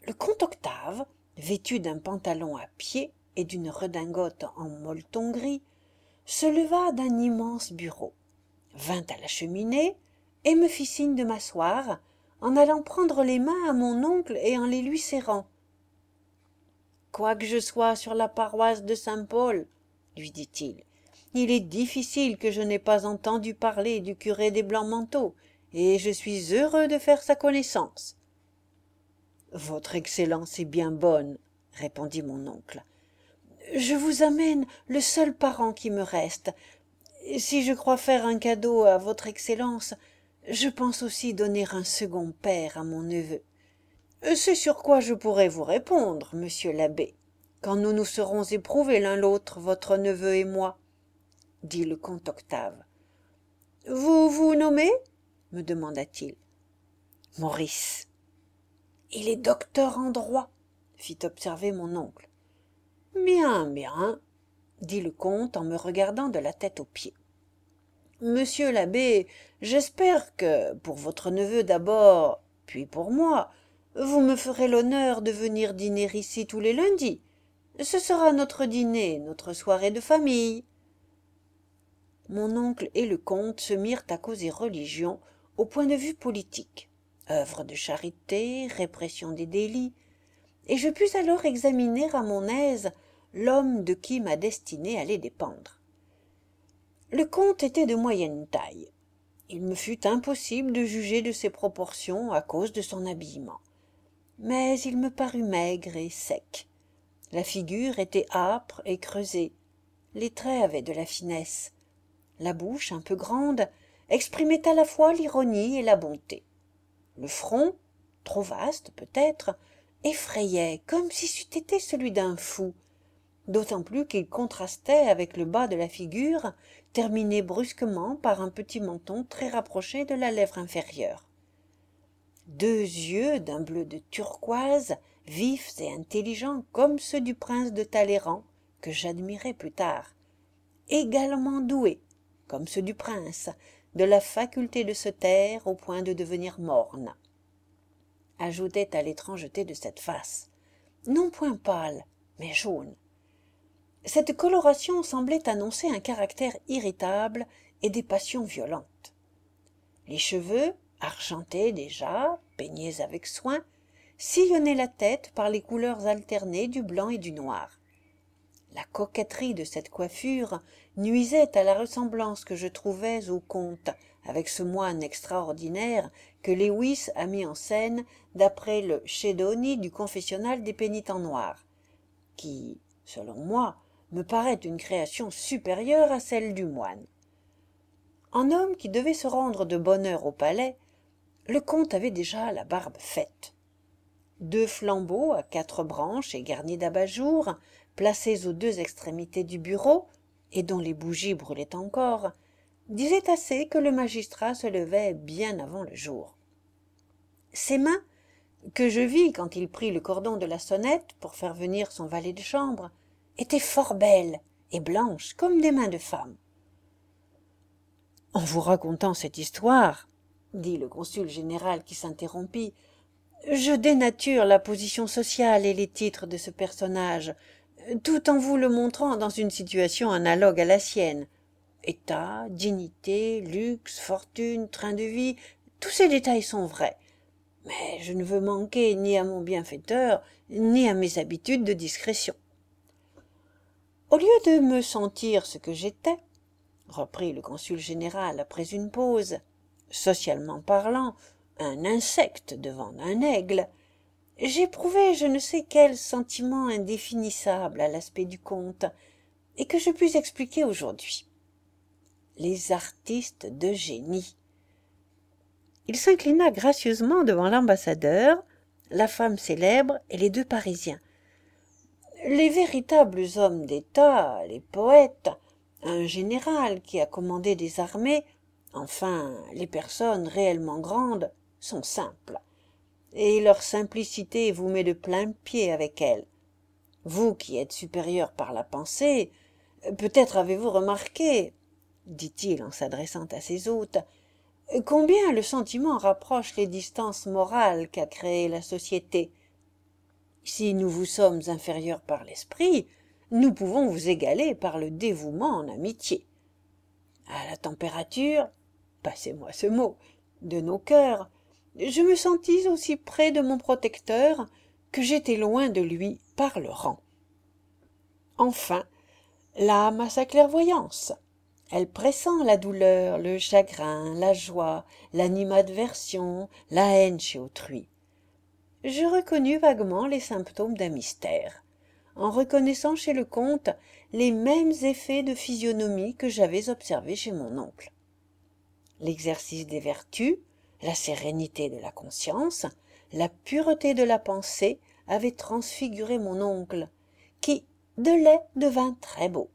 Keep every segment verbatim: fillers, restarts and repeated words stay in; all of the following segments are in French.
Le comte Octave, vêtu d'un pantalon à pied et d'une redingote en molleton gris, se leva d'un immense bureau, vint à la cheminée et me fit signe de m'asseoir, en allant prendre les mains à mon oncle et en les lui serrant. « Quoique je sois sur la paroisse de Saint-Paul, lui dit-il, il est difficile que je n'aie pas entendu parler du curé des Blancs-Manteaux, et je suis heureux de faire sa connaissance. »« Votre Excellence est bien bonne, » répondit mon oncle. « Je vous amène le seul parent qui me reste. Si je crois faire un cadeau à votre Excellence, je pense aussi donner un second père à mon neveu. C'est sur quoi je pourrai vous répondre, monsieur l'abbé, quand nous nous serons éprouvés l'un l'autre, votre neveu et moi, » dit le comte Octave. « Vous vous nommez ?» me demanda-t-il. « Maurice. »« Il est docteur en droit, » fit observer mon oncle. « Bien, bien, » dit le comte en me regardant de la tête aux pieds. « Monsieur l'abbé, j'espère que, pour votre neveu d'abord, puis pour moi, vous me ferez l'honneur de venir dîner ici tous les lundis. Ce sera notre dîner, notre soirée de famille. » Mon oncle et le comte se mirent à causer religion au point de vue politique, œuvre de charité, répression des délits, et je pus alors examiner à mon aise l'homme de qui ma destinée allait dépendre. Le comte était de moyenne taille. Il me fut impossible de juger de ses proportions à cause de son habillement. Mais il me parut maigre et sec. La figure était âpre et creusée. Les traits avaient de la finesse. La bouche, un peu grande, exprimait à la fois l'ironie et la bonté. Le front, trop vaste peut-être, effrayait comme si c'eût été celui d'un fou, d'autant plus qu'il contrastait avec le bas de la figure, terminé brusquement par un petit menton très rapproché de la lèvre inférieure. Deux yeux d'un bleu de turquoise, vifs et intelligents comme ceux du prince de Talleyrand, que j'admirai plus tard, également doués, comme ceux du prince, de la faculté de se taire au point de devenir morne, ajoutait à l'étrangeté de cette face, non point pâle, mais jaune. Cette coloration semblait annoncer un caractère irritable et des passions violentes. Les cheveux, argentés déjà, peignés avec soin, sillonnaient la tête par les couleurs alternées du blanc et du noir. La coquetterie de cette coiffure nuisait à la ressemblance que je trouvais au comte avec ce moine extraordinaire que Lewis a mis en scène d'après le Schedoni du confessionnal des pénitents noirs, qui, selon moi, me paraît une création supérieure à celle du moine. En homme qui devait se rendre de bonne heure au palais, le comte avait déjà la barbe faite. Deux flambeaux à quatre branches et garnis d'abat-jour, placés aux deux extrémités du bureau, et dont les bougies brûlaient encore, disaient assez que le magistrat se levait bien avant le jour. Ses mains, que je vis quand il prit le cordon de la sonnette pour faire venir son valet de chambre, étaient fort belles et blanches comme des mains de femme. « En vous racontant cette histoire, » dit le consul général qui s'interrompit, « je dénature la position sociale et les titres de ce personnage, tout en vous le montrant dans une situation analogue à la sienne. État, dignité, luxe, fortune, train de vie, tous ces détails sont vrais. Mais je ne veux manquer ni à mon bienfaiteur, ni à mes habitudes de discrétion. Au lieu de me sentir ce que j'étais, reprit le consul général après une pause, socialement parlant, un insecte devant un aigle, j'éprouvai je ne sais quel sentiment indéfinissable à l'aspect du comte, et que je puis expliquer aujourd'hui. Les artistes de génie. Il s'inclina gracieusement devant l'ambassadeur, la femme célèbre et les deux Parisiens. Les véritables hommes d'État, les poètes, un général qui a commandé des armées, enfin les personnes réellement grandes, sont simples, et leur simplicité vous met de plain-pied avec elles. Vous qui êtes supérieur par la pensée, peut-être avez-vous remarqué, dit-il en s'adressant à ses hôtes, combien le sentiment rapproche les distances morales qu'a créées la société. Si nous vous sommes inférieurs par l'esprit, nous pouvons vous égaler par le dévouement en amitié. À la température, passez-moi ce mot, de nos cœurs, je me sentis aussi près de mon protecteur que j'étais loin de lui par le rang. Enfin, l'âme a sa clairvoyance. Elle pressent la douleur, le chagrin, la joie, l'animadversion, la haine chez autrui. Je reconnus vaguement les symptômes d'un mystère, en reconnaissant chez le comte les mêmes effets de physionomie que j'avais observés chez mon oncle. L'exercice des vertus, la sérénité de la conscience, la pureté de la pensée avaient transfiguré mon oncle, qui, de laid, devint très beau.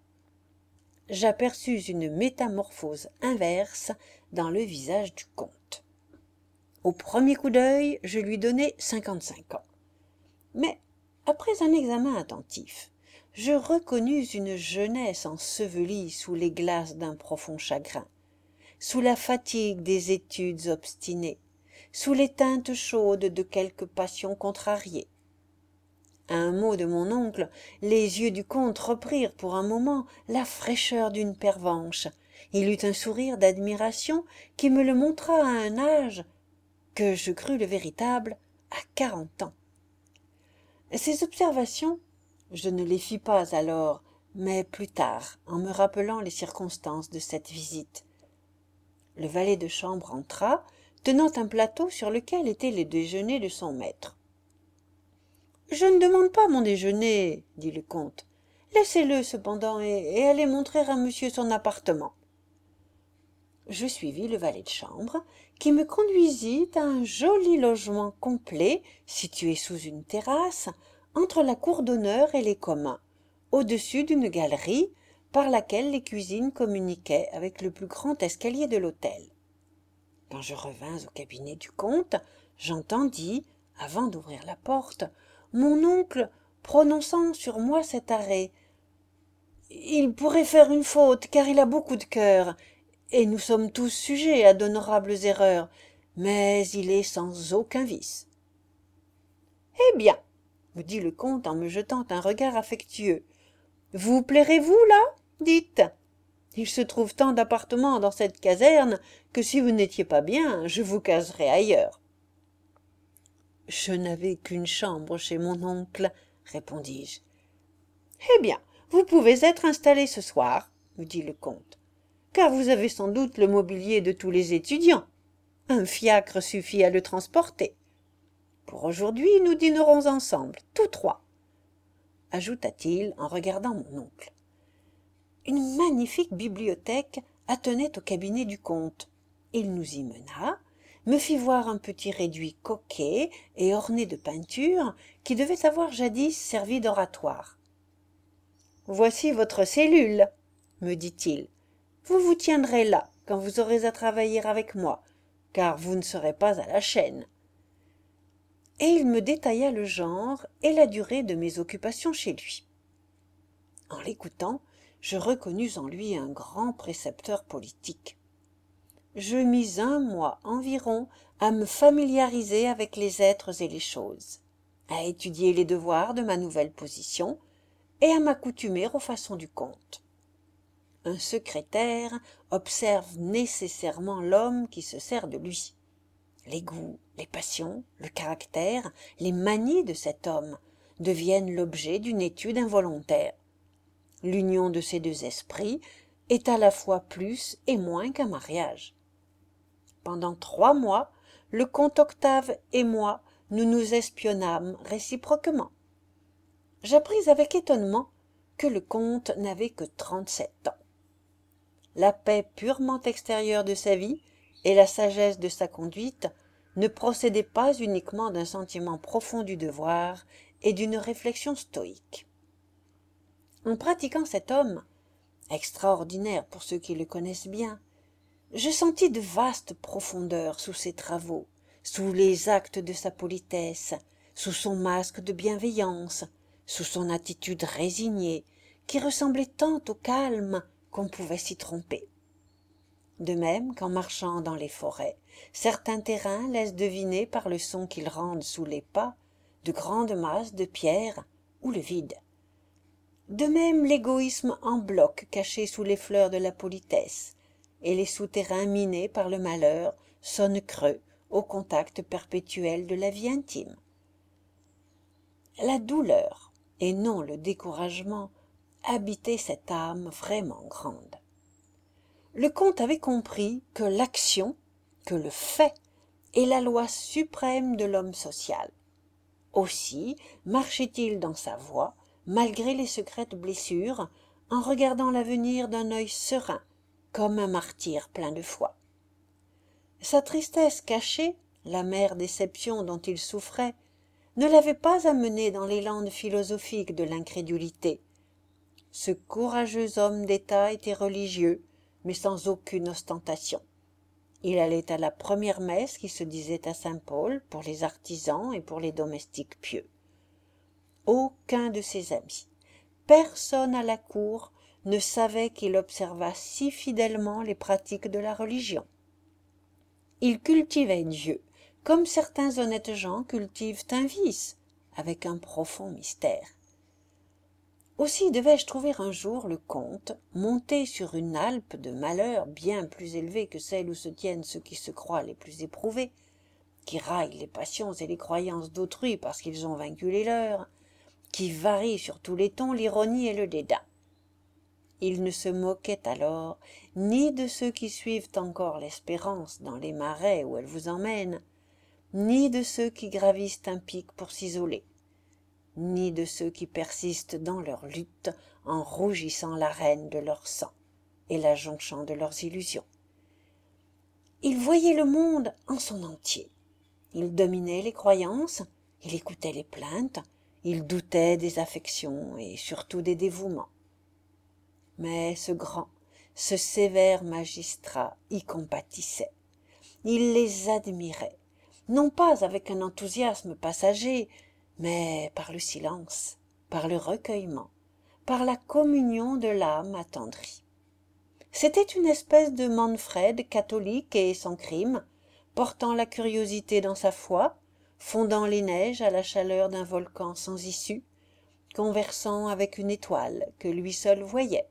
J'aperçus une métamorphose inverse dans le visage du comte. Au premier coup d'œil, je lui donnai cinquante-cinq ans. Mais, après un examen attentif, je reconnus une jeunesse ensevelie sous les glaces d'un profond chagrin, sous la fatigue des études obstinées, sous les teintes chaudes de quelques passions contrariées. À un mot de mon oncle, les yeux du comte reprirent pour un moment la fraîcheur d'une pervenche. Il eut un sourire d'admiration qui me le montra à un âge que je crus le véritable à quarante ans. Ces observations, je ne les fis pas alors, mais plus tard, en me rappelant les circonstances de cette visite. Le valet de chambre entra, tenant un plateau sur lequel était le déjeuner de son maître. « Je ne demande pas mon déjeuner, dit le comte. Laissez-le cependant et, et allez montrer à monsieur son appartement. » Je suivis le valet de chambre, qui me conduisit à un joli logement complet, situé sous une terrasse, entre la cour d'honneur et les communs, au-dessus d'une galerie par laquelle les cuisines communiquaient avec le plus grand escalier de l'hôtel. Quand je revins au cabinet du comte, j'entendis, avant d'ouvrir la porte, mon oncle prononçant sur moi cet arrêt. « Il pourrait faire une faute, car il a beaucoup de cœur, et nous sommes tous sujets à d'honorables erreurs, mais il est sans aucun vice. »« Eh bien, me dit le comte en me jetant un regard affectueux, vous plairez-vous là, dites ? Il se trouve tant d'appartements dans cette caserne que si vous n'étiez pas bien, je vous caserais ailleurs. » « Je n'avais qu'une chambre chez mon oncle, répondis-je. « Eh bien, vous pouvez être installé ce soir, me dit le comte, car vous avez sans doute le mobilier de tous les étudiants. Un fiacre suffit à le transporter. Pour aujourd'hui, nous dînerons ensemble, tous trois, ajouta-t-il en regardant mon oncle. Une magnifique bibliothèque attenait au cabinet du comte. Il nous y mena, me fit voir un petit réduit coquet et orné de peintures qui devait avoir jadis servi d'oratoire. « Voici votre cellule, me dit-il. Vous vous tiendrez là quand vous aurez à travailler avec moi, car vous ne serez pas à la chaîne. » Et il me détailla le genre et la durée de mes occupations chez lui. En l'écoutant, je reconnus en lui un grand précepteur politique. Je mis un mois environ à me familiariser avec les êtres et les choses, à étudier les devoirs de ma nouvelle position et à m'accoutumer aux façons du comte. Un secrétaire observe nécessairement l'homme qui se sert de lui. Les goûts, les passions, le caractère, les manies de cet homme deviennent l'objet d'une étude involontaire. L'union de ces deux esprits est à la fois plus et moins qu'un mariage. Pendant trois mois, le comte Octave et moi, nous nous espionnâmes réciproquement. J'appris avec étonnement que le comte n'avait que trente-sept ans. La paix purement extérieure de sa vie et la sagesse de sa conduite ne procédaient pas uniquement d'un sentiment profond du devoir et d'une réflexion stoïque. En pratiquant cet homme, extraordinaire pour ceux qui le connaissent bien, je sentis de vastes profondeurs sous ses travaux, sous les actes de sa politesse, sous son masque de bienveillance, sous son attitude résignée, qui ressemblait tant au calme qu'on pouvait s'y tromper. De même qu'en marchant dans les forêts, certains terrains laissent deviner par le son qu'ils rendent sous les pas de grandes masses de pierre ou le vide. De même l'égoïsme en bloc caché sous les fleurs de la politesse, et les souterrains minés par le malheur sonnent creux au contact perpétuel de la vie intime. La douleur, et non le découragement, habitait cette âme vraiment grande. Le comte avait compris que l'action, que le fait, est la loi suprême de l'homme social. Aussi marchait-il dans sa voie, malgré les secrètes blessures, en regardant l'avenir d'un œil serein, comme un martyr plein de foi. Sa tristesse cachée, l'amère déception dont il souffrait, ne l'avait pas amené dans les landes philosophiques de l'incrédulité. Ce courageux homme d'État était religieux, mais sans aucune ostentation. Il allait à la première messe qui se disait à Saint-Paul pour les artisans et pour les domestiques pieux. Aucun de ses amis, personne à la cour ne savait qu'il observât si fidèlement les pratiques de la religion. Il cultivait Dieu, comme certains honnêtes gens cultivent un vice, avec un profond mystère. Aussi devais-je trouver un jour le comte monté sur une alpe de malheur bien plus élevée que celle où se tiennent ceux qui se croient les plus éprouvés, qui raillent les passions et les croyances d'autrui parce qu'ils ont vaincu les leurs, qui varient sur tous les tons l'ironie et le dédain. Il ne se moquait alors ni de ceux qui suivent encore l'espérance dans les marais où elle vous emmène, ni de ceux qui gravissent un pic pour s'isoler, ni de ceux qui persistent dans leur lutte en rougissant l'arène de leur sang et la jonchant de leurs illusions. Il voyait le monde en son entier. Il dominait les croyances, il écoutait les plaintes, il doutait des affections et surtout des dévouements. Mais ce grand, ce sévère magistrat y compatissait. Il les admirait, non pas avec un enthousiasme passager, mais par le silence, par le recueillement, par la communion de l'âme attendrie. C'était une espèce de Manfred catholique et sans crime, portant la curiosité dans sa foi, fondant les neiges à la chaleur d'un volcan sans issue, conversant avec une étoile que lui seul voyait.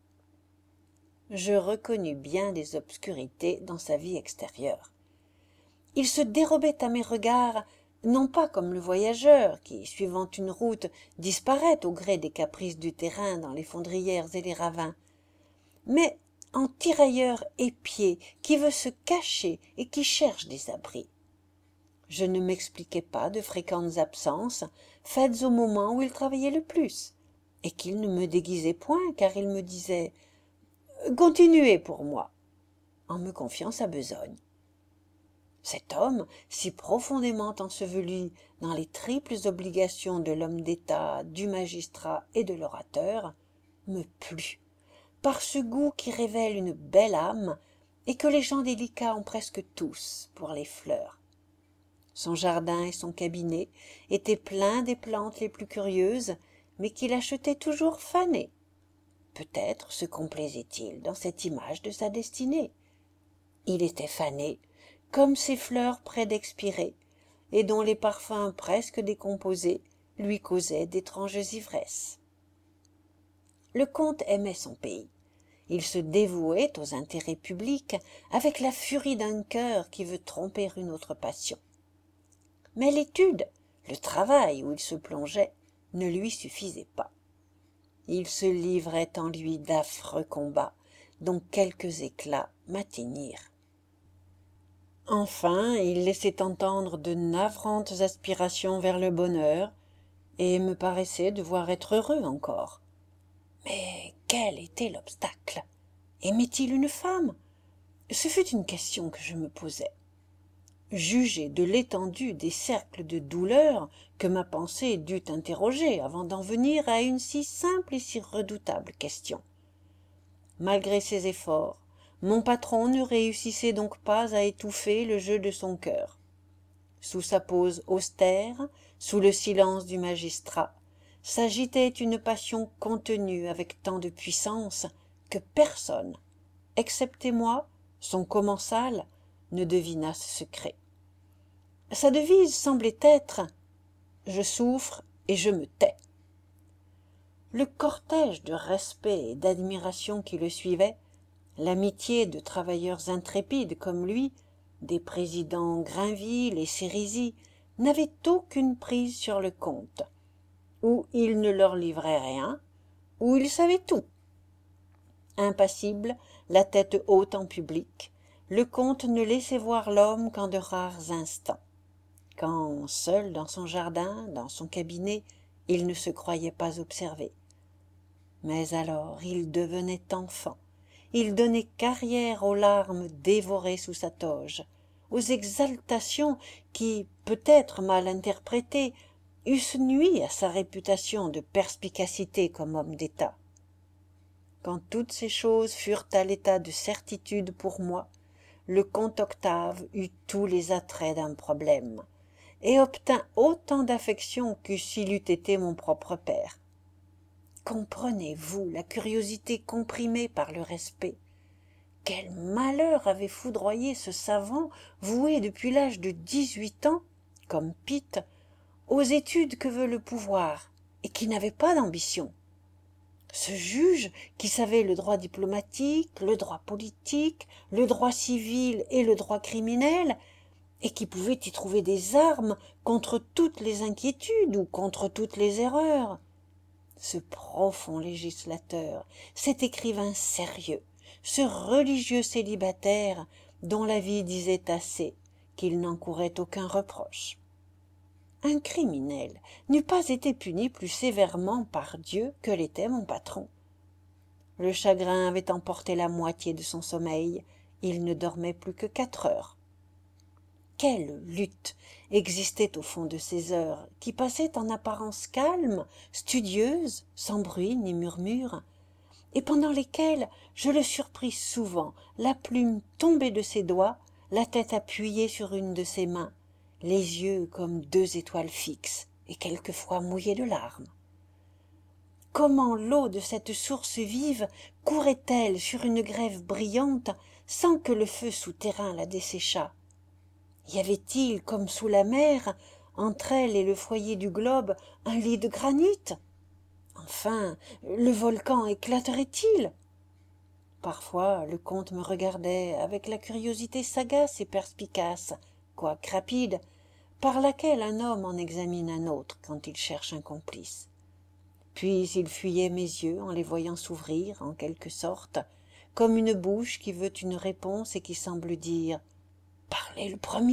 Je reconnus bien des obscurités dans sa vie extérieure. Il se dérobait à mes regards, non pas comme le voyageur qui, suivant une route, disparaît au gré des caprices du terrain dans les fondrières et les ravins, mais en tirailleur épié qui veut se cacher et qui cherche des abris. Je ne m'expliquais pas de fréquentes absences, faites au moment où il travaillait le plus, et qu'il ne me déguisait point, car il me disait « Continuez pour moi », en me confiant sa besogne. Cet homme, si profondément enseveli dans les triples obligations de l'homme d'État, du magistrat et de l'orateur, me plut, par ce goût qui révèle une belle âme et que les gens délicats ont presque tous pour les fleurs. Son jardin et son cabinet étaient pleins des plantes les plus curieuses, mais qu'il achetait toujours fanées. Peut-être se complaisait-il dans cette image de sa destinée. Il était fané, comme ces fleurs près d'expirer, et dont les parfums presque décomposés lui causaient d'étranges ivresses. Le comte aimait son pays. Il se dévouait aux intérêts publics avec la furie d'un cœur qui veut tromper une autre passion. Mais l'étude, le travail où il se plongeait, ne lui suffisaient pas. Il se livrait en lui d'affreux combats, dont quelques éclats m'atteignirent. Enfin, il laissait entendre de navrantes aspirations vers le bonheur, et me paraissait devoir être heureux encore. Mais quel était l'obstacle? Aimait-il une femme? Ce fut une question que je me posais. Jugez de l'étendue des cercles de douleur que ma pensée dut interroger avant d'en venir à une si simple et si redoutable question. Malgré ses efforts, mon patron ne réussissait donc pas à étouffer le jeu de son cœur. Sous sa pose austère, sous le silence du magistrat, s'agitait une passion contenue avec tant de puissance que personne, excepté moi, son commensal, ne devina ce secret. Sa devise semblait être je souffre et je me tais. Le cortège de respect et d'admiration qui le suivait, l'amitié de travailleurs intrépides comme lui, des présidents Grainville et Sérisy, n'avait aucune prise sur le comte. Ou il ne leur livrait rien, ou il savait tout. Impassible, la tête haute en public, le comte ne laissait voir l'homme qu'en de rares instants. Quand, seul dans son jardin, dans son cabinet, il ne se croyait pas observé. Mais alors il devenait enfant, il donnait carrière aux larmes dévorées sous sa toge, aux exaltations qui, peut-être mal interprétées, eussent nui à sa réputation de perspicacité comme homme d'État. Quand toutes ces choses furent à l'état de certitude pour moi, le comte Octave eut tous les attraits d'un problème, et obtint autant d'affection que s'il eût été mon propre père. Comprenez-vous la curiosité comprimée par le respect? Quel malheur avait foudroyé ce savant voué depuis l'âge de dix-huit ans, comme Pitt, aux études que veut le pouvoir, et qui n'avait pas d'ambition? Ce juge qui savait le droit diplomatique, le droit politique, le droit civil et le droit criminel, et qui pouvait y trouver des armes contre toutes les inquiétudes ou contre toutes les erreurs. Ce profond législateur, cet écrivain sérieux, ce religieux célibataire dont la vie disait assez qu'il n'encourait aucun reproche. Un criminel n'eût pas été puni plus sévèrement par Dieu que l'était mon patron. Le chagrin avait emporté la moitié de son sommeil, il ne dormait plus que quatre heures. Quelle lutte existait au fond de ces heures, qui passaient en apparence calmes, studieuses, sans bruit ni murmure, et pendant lesquelles je le surpris souvent, la plume tombée de ses doigts, la tête appuyée sur une de ses mains, les yeux comme deux étoiles fixes et quelquefois mouillés de larmes. Comment l'eau de cette source vive courait-elle sur une grève brillante sans que le feu souterrain la desséchât? Y avait-il, comme sous la mer, entre elle et le foyer du globe, un lit de granit? Enfin, le volcan éclaterait-il? Parfois, le comte me regardait avec la curiosité sagace et perspicace, quoique rapide, par laquelle un homme en examine un autre quand il cherche un complice. Puis il fuyait mes yeux en les voyant s'ouvrir, en quelque sorte, comme une bouche qui veut une réponse et qui semble dire « Parlez le premier !»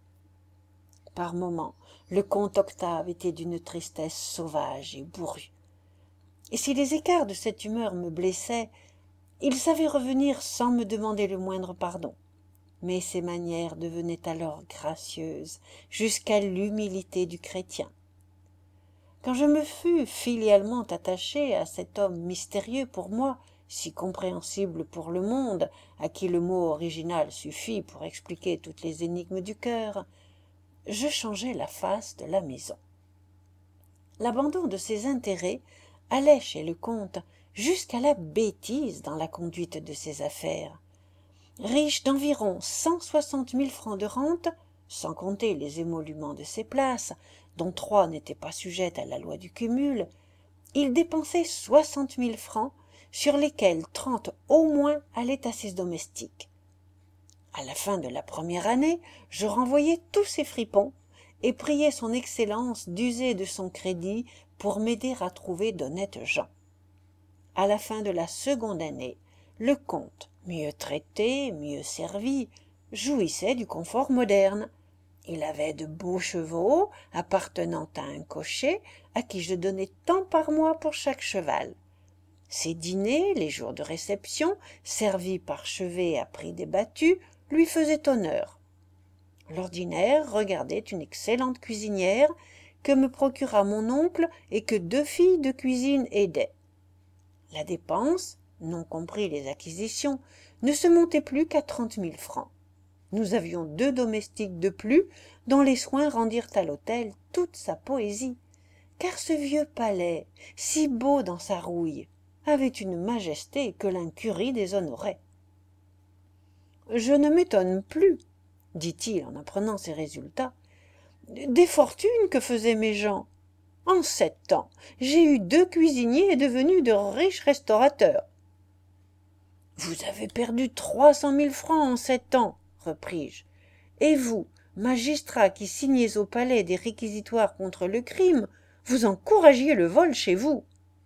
Par moments, le comte Octave était d'une tristesse sauvage et bourrue. Et si les écarts de cette humeur me blessaient, il savait revenir sans me demander le moindre pardon. Mais ses manières devenaient alors gracieuses, jusqu'à l'humilité du chrétien. Quand je me fus filialement attaché à cet homme mystérieux pour moi, si compréhensible pour le monde, à qui le mot original suffit pour expliquer toutes les énigmes du cœur, je changeai la face de la maison. L'abandon de ses intérêts allait chez le comte jusqu'à la bêtise dans la conduite de ses affaires. Riche d'environ cent soixante mille francs de rente, sans compter les émoluments de ses places, dont trois n'étaient pas sujettes à la loi du cumul, il dépensait soixante mille francs, sur lesquels trente au moins allaient à ses domestiques. À la fin de la première année, je renvoyai tous ces fripons et priai son Excellence d'user de son crédit pour m'aider à trouver d'honnêtes gens. À la fin de la seconde année, le comte, mieux traité, mieux servi, jouissait du confort moderne. Il avait de beaux chevaux appartenant à un cocher à qui je donnais tant par mois pour chaque cheval. Ses dîners, les jours de réception, servis par chevet à prix débattu, lui faisaient honneur. L'ordinaire regardait une excellente cuisinière que me procura mon oncle et que deux filles de cuisine aidaient. La dépense, non compris les acquisitions, ne se montait plus qu'à trente mille francs. Nous avions deux domestiques de plus, dont les soins rendirent à l'hôtel toute sa poésie, car ce vieux palais, si beau dans sa rouille, avait une majesté que l'incurie déshonorait. « Je ne m'étonne plus, dit-il en apprenant ces résultats, Des fortunes que faisaient mes gens. En sept ans, j'ai eu deux cuisiniers et devenu de riches restaurateurs. Vous avez perdu trois cent mille francs en sept ans, repris-je. Et vous, magistrat qui signez au palais des réquisitoires contre le crime, vous encouragiez le vol chez vous.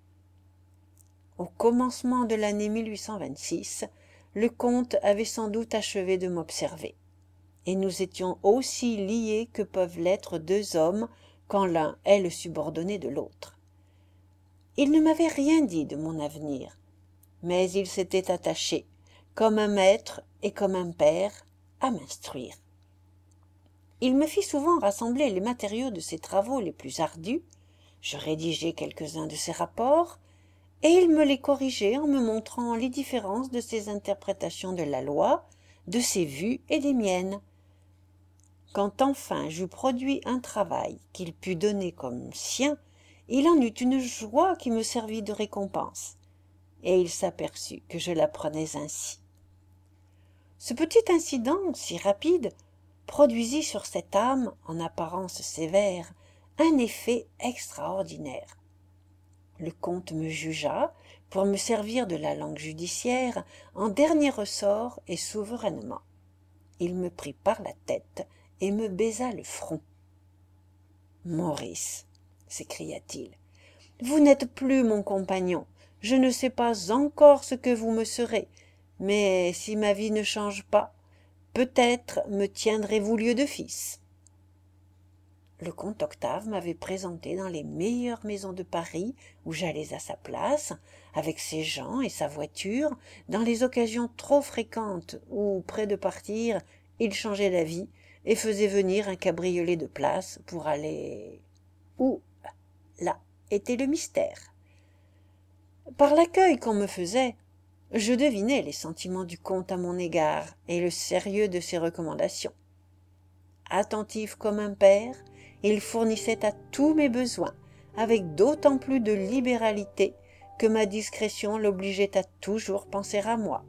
Au commencement de l'année mille huit cent vingt-six, le comte avait sans doute achevé de m'observer, et nous étions aussi liés que peuvent l'être deux hommes quand l'un est le subordonné de l'autre. Il ne m'avait rien dit de mon avenir, mais il s'était attaché, comme un maître et comme un père, à m'instruire. Il me fit souvent rassembler les matériaux de ses travaux les plus ardus, je rédigeai quelques-uns de ses rapports, et il me les corrigeait en me montrant les différences de ses interprétations de la loi, de ses vues et des miennes. Quand enfin j'eus produit un travail qu'il put donner comme sien, il en eut une joie qui me servit de récompense, et il s'aperçut que je la prenais ainsi. Ce petit incident, si rapide, produisit sur cette âme, en apparence sévère, un effet extraordinaire. Le comte me jugea, pour me servir de la langue judiciaire, en dernier ressort et souverainement. Il me prit par la tête et me baisa le front. « Maurice, s'écria-t-il, vous n'êtes plus mon compagnon. Je ne sais pas encore ce que vous me serez, mais si ma vie ne change pas, peut-être me tiendrez-vous lieu de fils. » Le comte Octave m'avait présenté dans les meilleures maisons de Paris où j'allais à sa place, avec ses gens et sa voiture, dans les occasions trop fréquentes où, près de partir, il changeait d'avis et faisait venir un cabriolet de place pour aller... Où? Là était le mystère. Par l'accueil qu'on me faisait, je devinais les sentiments du comte à mon égard et le sérieux de ses recommandations. Attentif comme un père, il fournissait à tous mes besoins, avec d'autant plus de libéralité que ma discrétion l'obligeait à toujours penser à moi.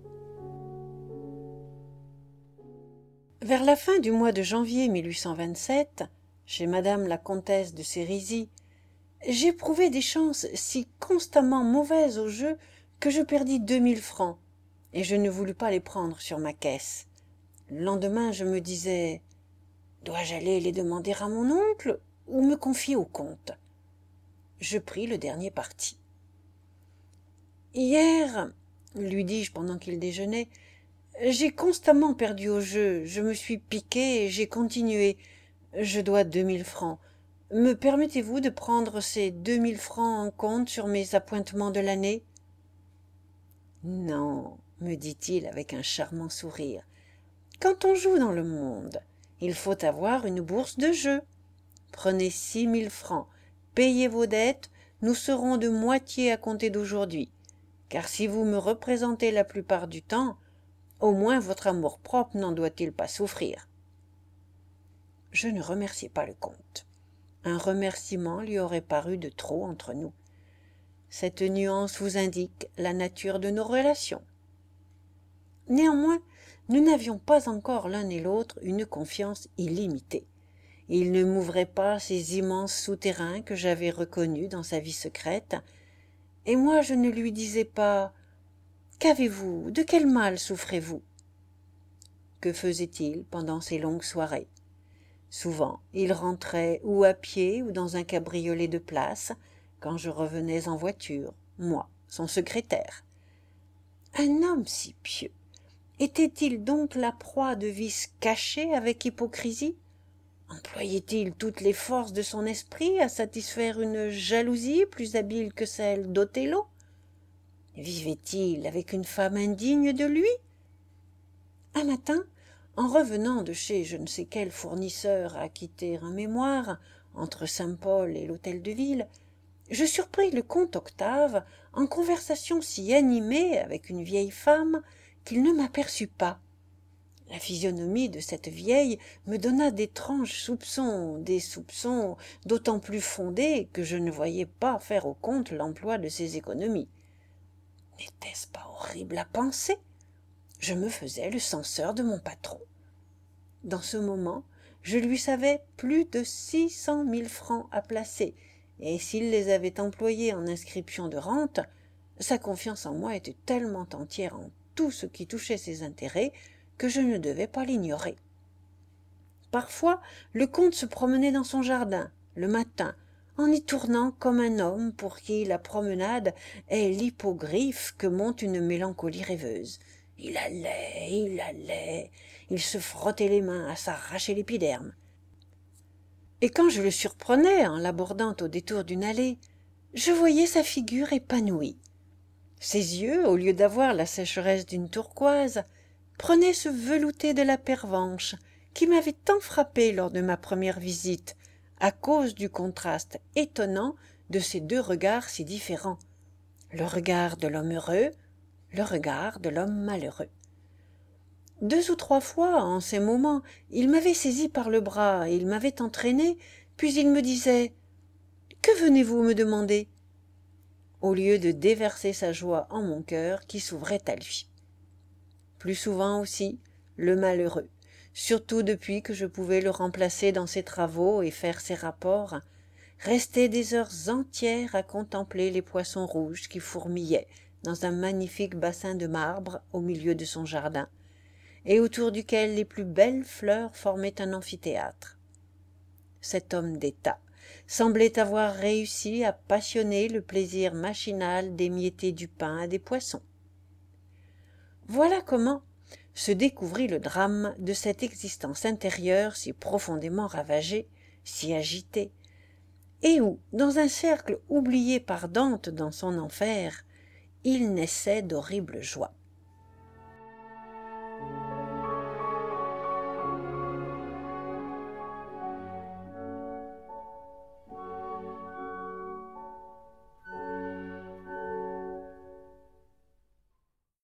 Vers la fin du mois de janvier mille huit cent vingt-sept, chez madame la comtesse de Sérisy, j'éprouvai des chances si constamment mauvaises au jeu que je perdis deux mille francs, et je ne voulus pas les prendre sur ma caisse. Le lendemain, je me disais... Dois-je aller les demander à mon oncle ou me confier au comte? Je pris le dernier parti. Hier, lui dis-je pendant qu'il déjeunait, j'ai constamment perdu au jeu. Je me suis piqué et j'ai continué. Je dois deux mille francs. Me permettez-vous de prendre ces deux mille francs en compte sur mes appointements de l'année? Non, me dit-il avec un charmant sourire. Quand on joue dans le monde, il faut avoir une bourse de jeu. Prenez six mille francs, payez vos dettes, nous serons de moitié à compter d'aujourd'hui, car si vous me représentez la plupart du temps, au moins votre amour-propre n'en doit-il pas souffrir. Je ne remerciai pas le comte. Un remerciement lui aurait paru de trop entre nous. Cette nuance vous indique la nature de nos relations. Néanmoins, nous n'avions pas encore l'un et l'autre une confiance illimitée. Il ne m'ouvrait pas ces immenses souterrains que j'avais reconnus dans sa vie secrète, et moi je ne lui disais pas « Qu'avez-vous? De quel mal souffrez-vous » Que faisait-il pendant ces longues soirées? Souvent, il rentrait ou à pied ou dans un cabriolet de place, quand je revenais en voiture, moi, son secrétaire. Un homme si pieux, était-il donc la proie de vices cachés avec hypocrisie? Employait-il toutes les forces de son esprit à satisfaire une jalousie plus habile que celle d'Othello? Vivait-il avec une femme indigne de lui? Un matin, en revenant de chez je ne sais quel fournisseur à quitter un mémoire entre Saint-Paul et l'hôtel de ville, je surpris le comte Octave en conversation si animée avec une vieille femme qu'il ne m'aperçut pas. La physionomie de cette vieille me donna d'étranges soupçons, des soupçons d'autant plus fondés que je ne voyais pas faire au comte l'emploi de ses économies. N'était-ce pas horrible à penser? Je me faisais le censeur de mon patron. Dans ce moment, je lui savais plus de six cent mille francs à placer, et s'il les avait employés en inscription de rente, sa confiance en moi était tellement entière en tout ce qui touchait ses intérêts que je ne devais pas l'ignorer. Parfois, le comte se promenait dans son jardin, le matin, en y tournant comme un homme pour qui la promenade est l'hippogriffe que monte une mélancolie rêveuse. Il allait, il allait, il se frottait les mains à s'arracher l'épiderme. Et quand je le surprenais en l'abordant au détour d'une allée, je voyais sa figure épanouie. Ses yeux, au lieu d'avoir la sécheresse d'une turquoise, prenaient ce velouté de la pervenche qui m'avait tant frappé lors de ma première visite, à cause du contraste étonnant de ces deux regards si différents, le regard de l'homme heureux, le regard de l'homme malheureux. Deux ou trois fois, en ces moments, il m'avait saisi par le bras, il m'avait entraîné, puis il me disait « Que venez-vous me demander ?» au lieu de déverser sa joie en mon cœur qui s'ouvrait à lui. Plus souvent aussi, le malheureux, surtout depuis que je pouvais le remplacer dans ses travaux et faire ses rapports, restait des heures entières à contempler les poissons rouges qui fourmillaient dans un magnifique bassin de marbre au milieu de son jardin, et autour duquel les plus belles fleurs formaient un amphithéâtre. Cet homme d'État semblait avoir réussi à passionner le plaisir machinal d'émietter du pain à des poissons. Voilà comment se découvrit le drame de cette existence intérieure si profondément ravagée, si agitée, et où, dans un cercle oublié par Dante dans son enfer, il naissait d'horribles joies.